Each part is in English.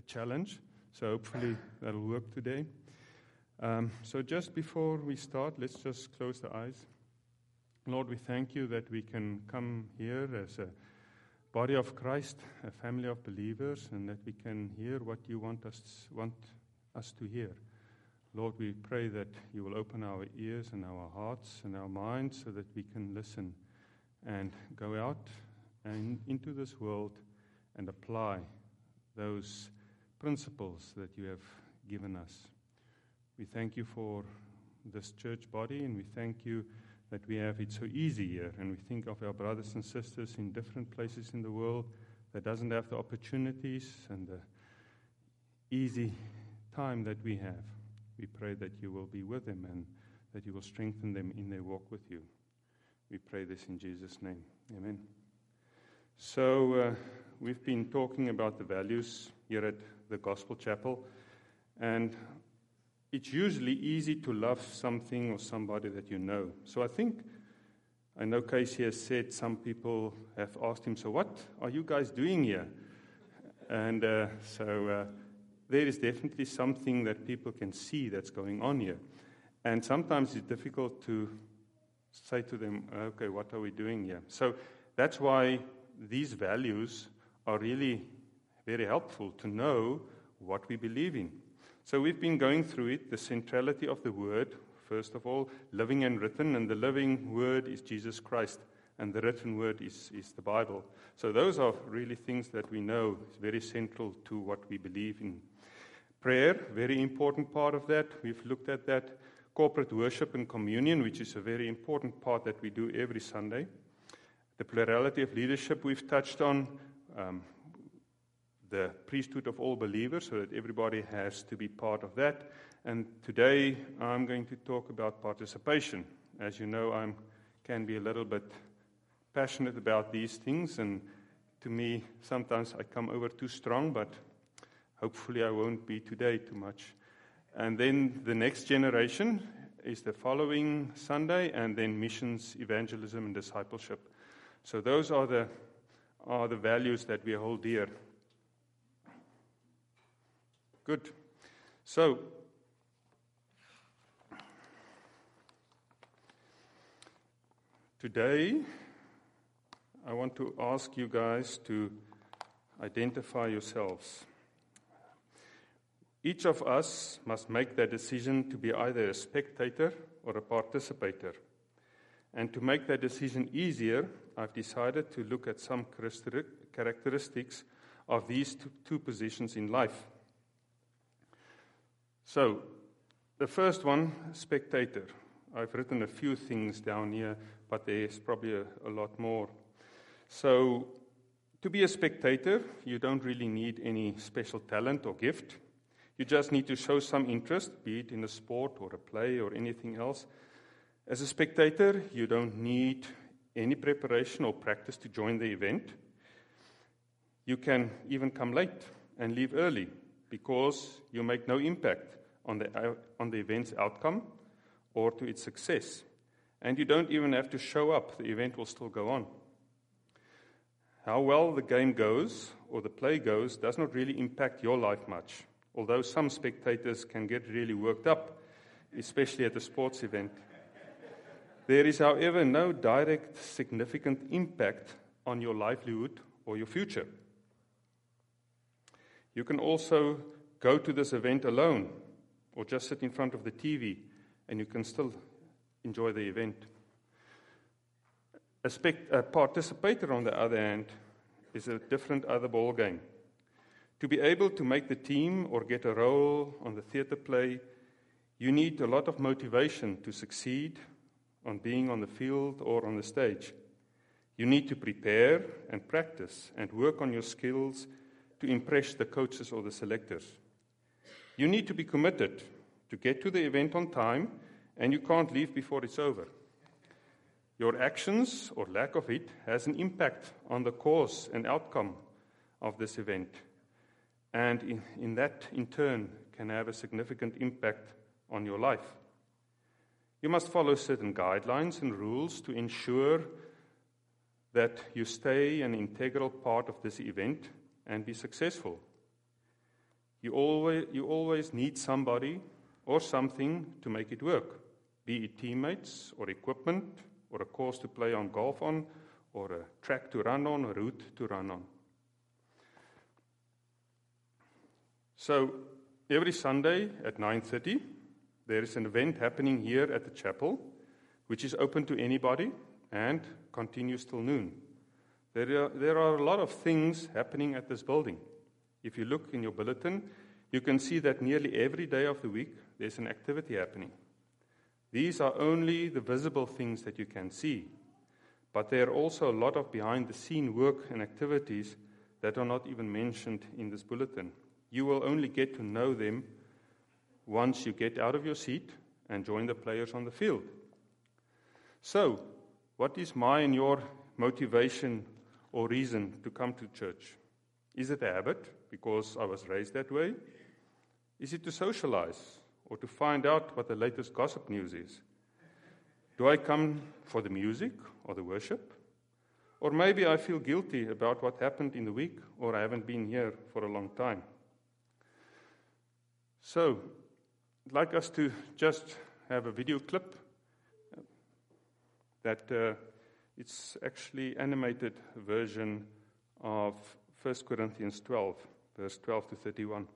challenge. So hopefully that'll work today. So just before we start, let's just close the eyes. Lord, we thank you that we can come here as a body of Christ, a family of believers, and that we can hear what you want us to hear. Lord, we pray that you will open our ears and our hearts and our minds so that we can listen and go out and into this world and apply those principles that you have given us. We thank you for this church body, and we thank you that we have it so easy here. And we think of our brothers and sisters in different places in the world that doesn't have the opportunities and the easy time that we have. We pray that you will be with them and that you will strengthen them in their walk with you. We pray this in Jesus' name. Amen. So we've been talking about the values here at the Gospel Chapel, and it's usually easy to love something or somebody that you know. So I know Casey has said some people have asked him, so what are you guys doing here? And so there is definitely something that people can see that's going on here. And sometimes it's difficult to say to them, okay, what are we doing here? So that's why these values are really very helpful to know what we believe in. So we've been going through it, the centrality of the Word, first of all, living and written, and the living Word is Jesus Christ, and the written Word is the Bible. So those are really things that we know is very central to what we believe in. Prayer, very important part of that. We've looked at that. Corporate worship and communion, which is a very important part that we do every Sunday. The plurality of leadership we've touched on. The priesthood of all believers, so that everybody has to be part of that. And today I'm going to talk about participation. As you know, I can be a little bit passionate about these things, and to me, sometimes I come over too strong, but hopefully I won't be today too much. And then the next generation is the following Sunday, and then missions, evangelism, and discipleship. So those are the values that we hold dear. Good. So, today, I want to ask you guys to identify yourselves. Each of us must make that decision to be either a spectator or a participator. And to make that decision easier, I've decided to look at some characteristics of these two positions in life. So, the first one, spectator. I've written a few things down here, but there's probably a lot more. So, to be a spectator, you don't really need any special talent or gift. You just need to show some interest, be it in a sport or a play or anything else. As a spectator, you don't need any preparation or practice to join the event. You can even come late and leave early, because you make no impact on the event's outcome or to its success. And you don't even have to show up. The event will still go on. How well the game goes or the play goes does not really impact your life much, although some spectators can get really worked up, especially at a sports event. There is, however, no direct significant impact on your livelihood or your future. You can also go to this event alone or just sit in front of the TV, and you can still enjoy the event. A participator, on the other hand, is a different other ball game. To be able to make the team or get a role on the theater play, you need a lot of motivation to succeed on being on the field or on the stage. You need to prepare and practice and work on your skills to impress the coaches or the selectors. You need to be committed to get to the event on time, and you can't leave before it's over. Your actions or lack of it has an impact on the cause and outcome of this event. And in that, in turn, can have a significant impact on your life. You must follow certain guidelines and rules to ensure that you stay an integral part of this event and be successful. You always need somebody or something to make it work, be it teammates or equipment or a course to play on golf on or a track to run on, a route to run on. So every Sunday at 9:30, there is an event happening here at the chapel, which is open to anybody and continues till noon. There are a lot of things happening at this building. If you look in your bulletin, you can see that nearly every day of the week there's an activity happening. These are only the visible things that you can see, but there are also a lot of behind-the-scene work and activities that are not even mentioned in this bulletin. You will only get to know them once you get out of your seat and join the players on the field. So, what is my and your motivation or reason to come to church? Is it a habit because I was raised that way? Is it to socialize or to find out what the latest gossip news is? Do I come for the music or the worship? Or maybe I feel guilty about what happened in the week, or I haven't been here for a long time. So, I'd like us to just have a video clip that it's actually animated version of 1 Corinthians 12, verse 12 to 31.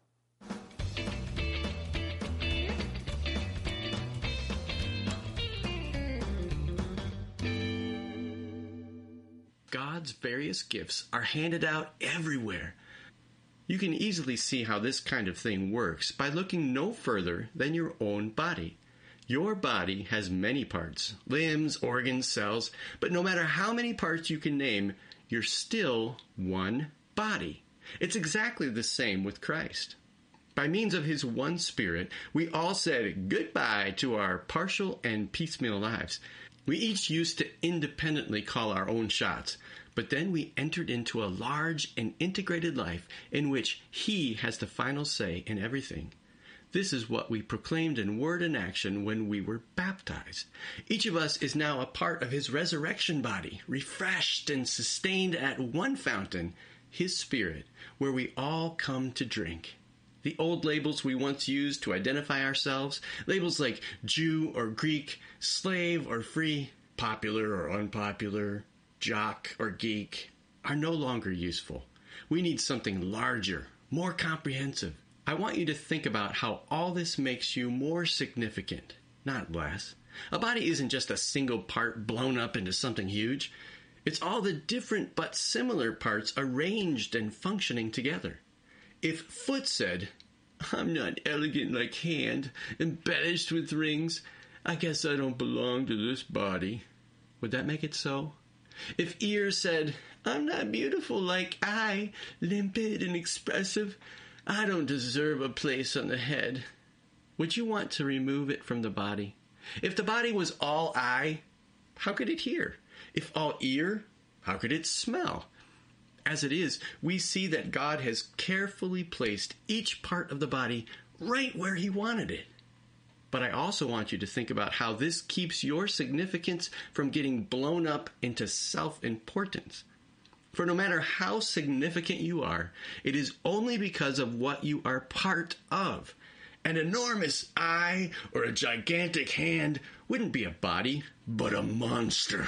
God's various gifts are handed out everywhere. You can easily see how this kind of thing works by looking no further than your own body. Your body has many parts, limbs, organs, cells, but no matter how many parts you can name, you're still one body. It's exactly the same with Christ. By means of his one Spirit, we all said goodbye to our partial and piecemeal lives. We each used to independently call our own shots, but then we entered into a large and integrated life in which he has the final say in everything. This is what we proclaimed in word and action when we were baptized. Each of us is now a part of his resurrection body, refreshed and sustained at one fountain, his Spirit, where we all come to drink. The old labels we once used to identify ourselves, labels like Jew or Greek, slave or free, popular or unpopular, jock or geek, are no longer useful. We need something larger, more comprehensive. I want you to think about how all this makes you more significant, not less. A body isn't just a single part blown up into something huge. It's all the different but similar parts arranged and functioning together. If foot said, "I'm not elegant like hand, embellished with rings, I guess I don't belong to this body," would that make it so? If ear said, "I'm not beautiful like eye, limpid and expressive, I don't deserve a place on the head," would you want to remove it from the body? If the body was all eye, how could it hear? If all ear, how could it smell? As it is, we see that God has carefully placed each part of the body right where he wanted it. But I also want you to think about how this keeps your significance from getting blown up into self-importance. For no matter how significant you are, it is only because of what you are part of. An enormous eye or a gigantic hand wouldn't be a body, but a monster.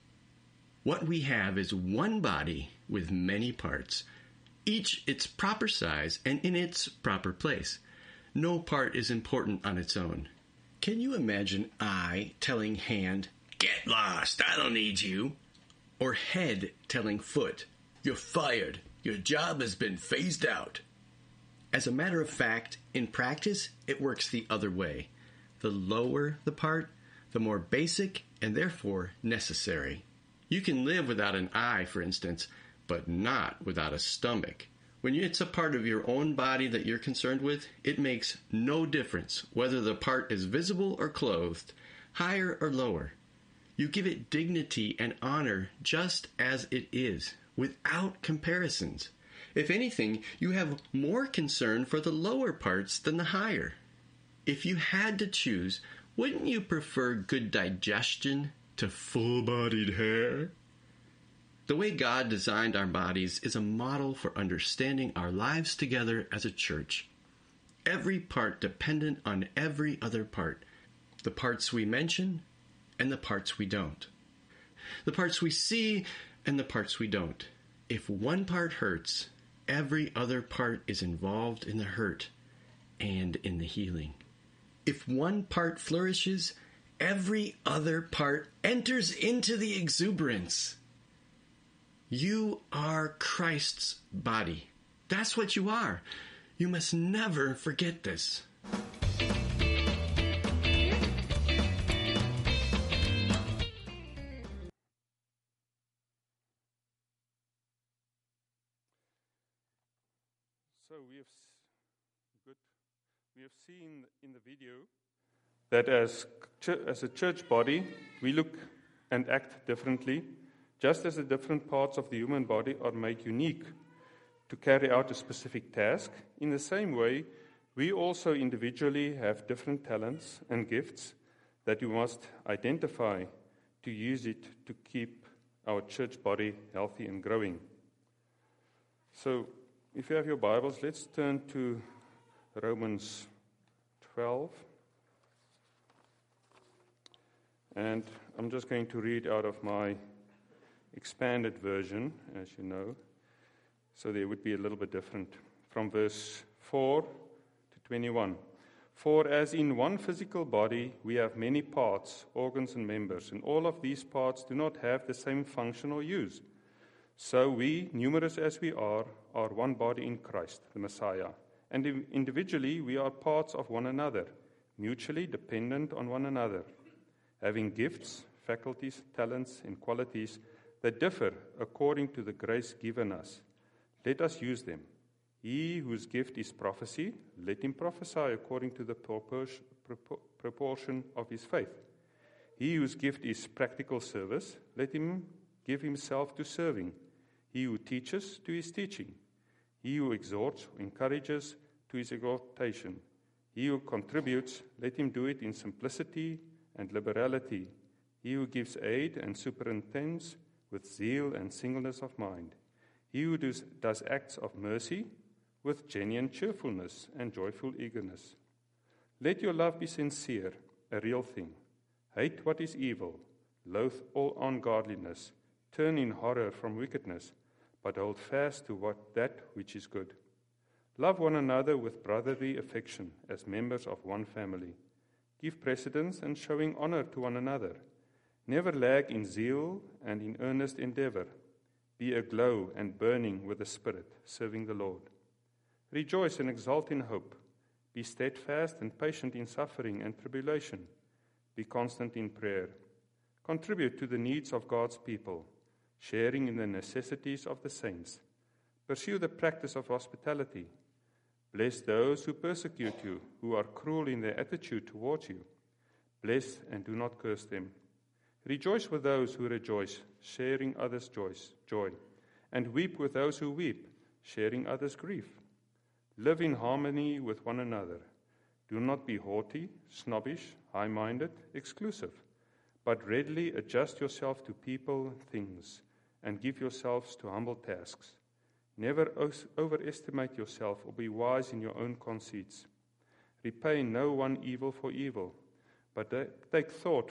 What we have is one body with many parts, each its proper size and in its proper place. No part is important on its own. Can you imagine eye telling hand, "Get lost, I don't need you," or head telling foot, "You're fired, your job has been phased out"? As a matter of fact, in practice, it works the other way. The lower the part, the more basic and therefore necessary. You can live without an eye, for instance, but not without a stomach. When it's a part of your own body that you're concerned with, it makes no difference whether the part is visible or clothed, higher or lower. You give it dignity and honor just as it is, without comparisons. If anything, you have more concern for the lower parts than the higher. If you had to choose, wouldn't you prefer good digestion to full-bodied hair? The way God designed our bodies is a model for understanding our lives together as a church. Every part dependent on every other part. The parts we mention and the parts we don't. The parts we see and the parts we don't. If one part hurts, every other part is involved in the hurt and in the healing. If one part flourishes, every other part enters into the exuberance. You are Christ's body. That's what you are. You must never forget this. So we have seen in the video that as a church body, we look and act differently, just as the different parts of the human body are made unique to carry out a specific task. In the same way, we also individually have different talents and gifts that we must identify to use it to keep our church body healthy and growing. So, if you have your Bibles, let's turn to Romans 12. And I'm just going to read out of my expanded version, as you know. So there would be a little bit different. From verse 4 to 21. For as in one physical body we have many parts, organs and members, and all of these parts do not have the same function or use. So we, numerous as we are one body in Christ, the Messiah. And individually we are parts of one another, mutually dependent on one another, having gifts, faculties, talents, and qualities that differ according to the grace given us. Let us use them. He whose gift is prophecy, let him prophesy according to the proportion of his faith. He whose gift is practical service, let him give himself to serving. He who teaches, to his teaching. He who exhorts, or encourages, to his exhortation. He who contributes, let him do it in simplicity and liberality. He who gives aid and superintends with zeal and singleness of mind. He who does acts of mercy with genuine cheerfulness and joyful eagerness. Let your love be sincere, a real thing. Hate what is evil, loathe all ungodliness, turn in horror from wickedness, but hold fast to that which is good. Love one another with brotherly affection as members of one family. Give precedence and showing honor to one another. Never lag in zeal and in earnest endeavor. Be aglow and burning with the Spirit, serving the Lord. Rejoice and exult in hope. Be steadfast and patient in suffering and tribulation. Be constant in prayer. Contribute to the needs of God's people, sharing in the necessities of the saints. Pursue the practice of hospitality. Bless those who persecute you, who are cruel in their attitude towards you. Bless and do not curse them. Rejoice with those who rejoice, sharing others' joy. And weep with those who weep, sharing others' grief. Live in harmony with one another. Do not be haughty, snobbish, high-minded, exclusive, but readily adjust yourself to people and things, and give yourselves to humble tasks. Never overestimate yourself or be wise in your own conceits. Repay no one evil for evil, but take thought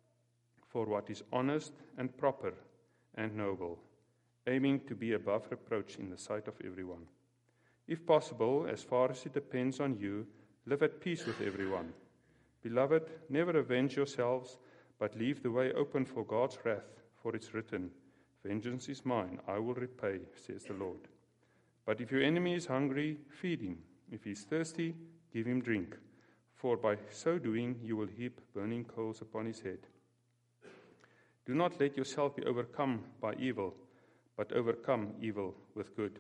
for what is honest and proper and noble, aiming to be above reproach in the sight of everyone. If possible, as far as it depends on you, live at peace with everyone. Beloved, never avenge yourselves, but leave the way open for God's wrath, for it's written, "Vengeance is mine, I will repay," says the Lord. But if your enemy is hungry, feed him. If he is thirsty, give him drink, for by so doing you will heap burning coals upon his head. Do not let yourself be overcome by evil, but overcome evil with good.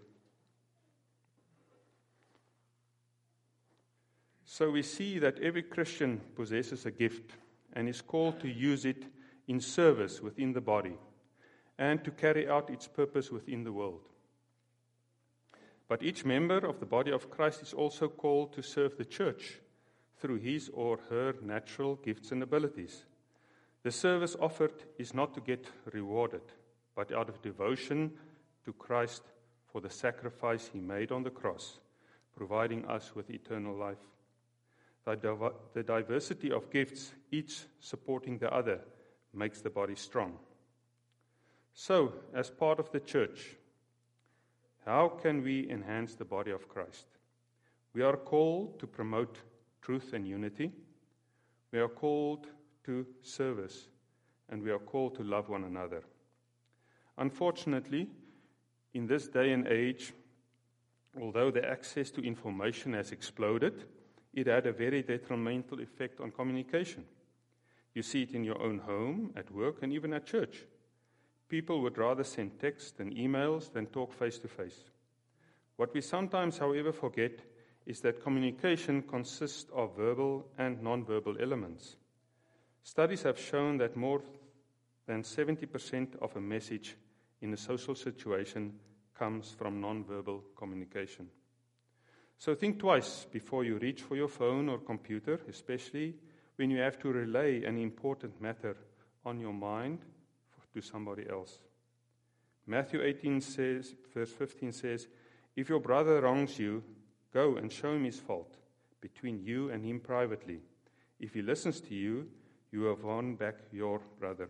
So we see that every Christian possesses a gift and is called to use it in service within the body and to carry out its purpose within the world. But each member of the body of Christ is also called to serve the church through his or her natural gifts and abilities. The service offered is not to get rewarded, but out of devotion to Christ for the sacrifice he made on the cross, providing us with eternal life. The diversity of gifts, each supporting the other, makes the body strong. So, as part of the church, how can we enhance the body of Christ? We are called to promote truth and unity. We are called to service, and we are called to love one another. Unfortunately, in this day and age, although the access to information has exploded, it had a very detrimental effect on communication. You see it in your own home, at work, and even at church. People would rather send text and emails than talk face-to-face. What we sometimes, however, forget is that communication consists of verbal and non-verbal elements. Studies have shown that more than 70% of a message in a social situation comes from non-verbal communication. So think twice before you reach for your phone or computer, especially when you have to relay an important matter on your mind to somebody else. Matthew 18 says, verse 15 says, "If your brother wrongs you, go and show him his fault between you and him privately. If he listens to you, you have won back your brother."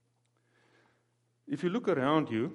If you look around you,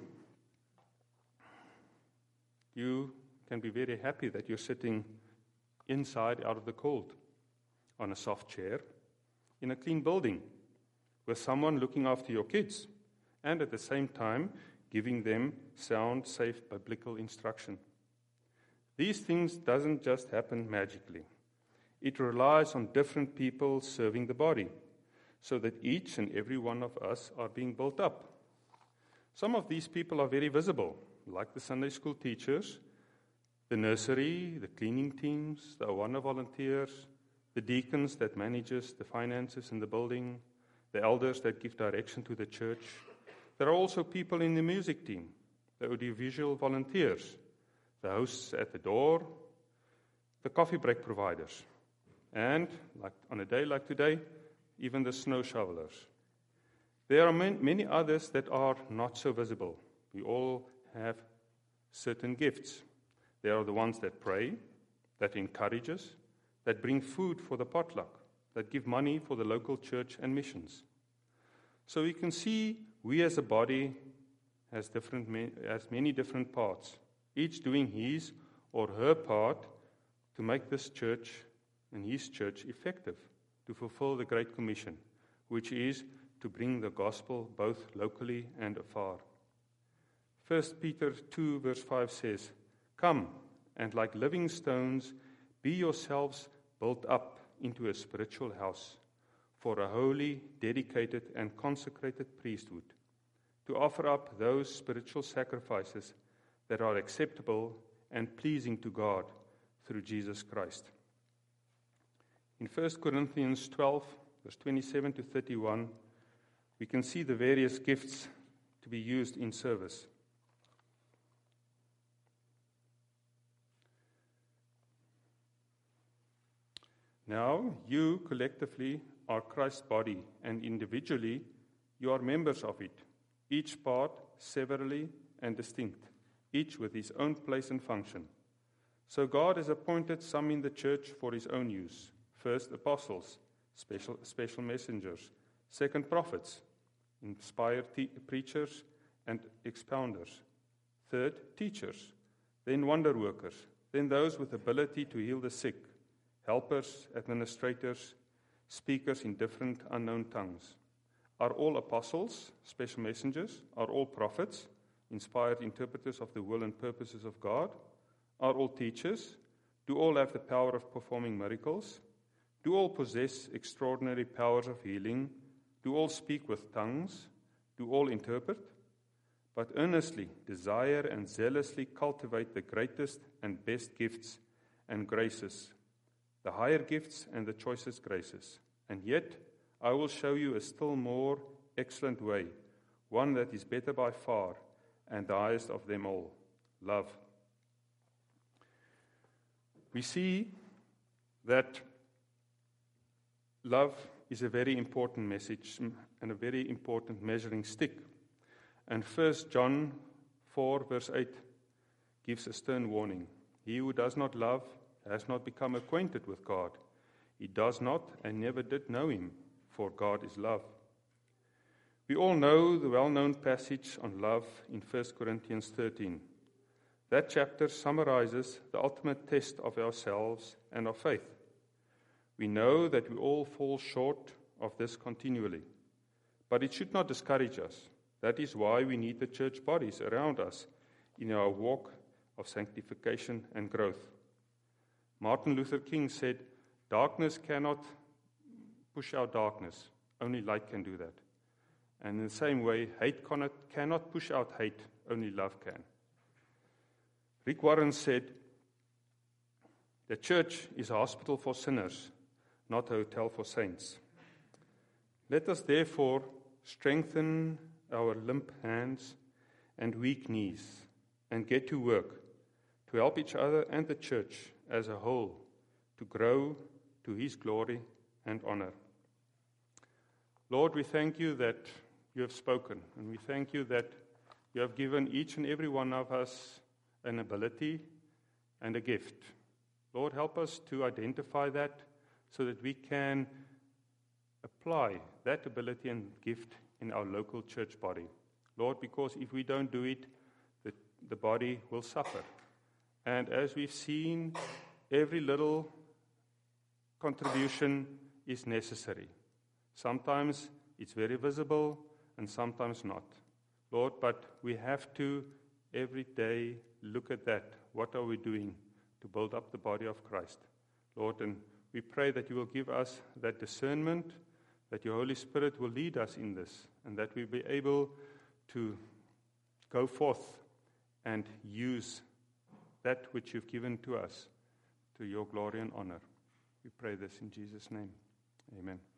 you can be very happy that you're sitting inside out of the cold, on a soft chair, in a clean building, with someone looking after your kids, and at the same time giving them sound, safe biblical instruction. These things doesn't just happen magically. It relies on different people serving the body, so that each and every one of us are being built up. Some of these people are very visible, like the Sunday school teachers, the nursery, the cleaning teams, the Awana volunteers, the deacons that manages the finances in the building, the elders that give direction to the church. There are also people in the music team, the audiovisual volunteers, the hosts at the door, the coffee break providers, and, like on a day like today, even the snow shovelers. There are many others that are not so visible. We all have certain gifts. There are the ones that pray, that encourage us, that bring food for the potluck, that give money for the local church and missions. So we can see we as a body has many different parts, each doing his or her part to make this church and his church effective, to fulfill the Great Commission, which is to bring the gospel both locally and afar. 1 Peter 2 verse 5 says, "Come, and like living stones, be yourselves built up into a spiritual house, for a holy, dedicated, and consecrated priesthood, to offer up those spiritual sacrifices that are acceptable and pleasing to God through Jesus Christ." In 1 Corinthians 12, verse 27 to 31, we can see the various gifts to be used in service. Now, you collectively are Christ's body, and individually you are members of it, each part severally and distinct, each with his own place and function. So God has appointed some in the church for his own use. First, apostles, special messengers. Second, prophets, inspired preachers and expounders. Third, teachers. Then wonder workers. Then those with ability to heal the sick. Helpers, administrators, speakers in different unknown tongues. Are all apostles, special messengers? Are all prophets, inspired interpreters of the will and purposes of God? Are all teachers? Do all have the power of performing miracles? Do all possess extraordinary powers of healing? Do all speak with tongues? Do all interpret? But earnestly desire and zealously cultivate the greatest and best gifts and graces, the higher gifts and the choicest graces. And yet I will show you a still more excellent way, one that is better by far and the highest of them all, love. We see that love is a very important message and a very important measuring stick. And 1 John 4, verse 8 gives a stern warning. He who does not love has not become acquainted with God. He does not and never did know him, for God is love. We all know the well-known passage on love in 1 Corinthians 13. That chapter summarizes the ultimate test of ourselves and of faith. We know that we all fall short of this continually, but it should not discourage us. That is why we need the church bodies around us in our walk of sanctification and growth. Martin Luther King said, "Darkness cannot push out darkness. Only light can do that." And in the same way, hate cannot push out hate. Only love can. Rick Warren said, "The church is a hospital for sinners, not a hotel for saints." Let us therefore strengthen our limp hands and weak knees and get to work to help each other and the church as a whole to grow to His glory and honor. Lord, we thank you that you have spoken, and we thank you that you have given each and every one of us an ability and a gift. Lord, help us to identify that so that we can apply that ability and gift in our local church body. Lord, because if we don't do it, the body will suffer. And as we've seen, every little contribution is necessary. Sometimes it's very visible and sometimes not. Lord, but we have to every day look at that. What are we doing to build up the body of Christ? Lord, and we pray that you will give us that discernment, that your Holy Spirit will lead us in this, and that we'll be able to go forth and use that which you've given to us to your glory and honor. We pray this in Jesus' name. Amen.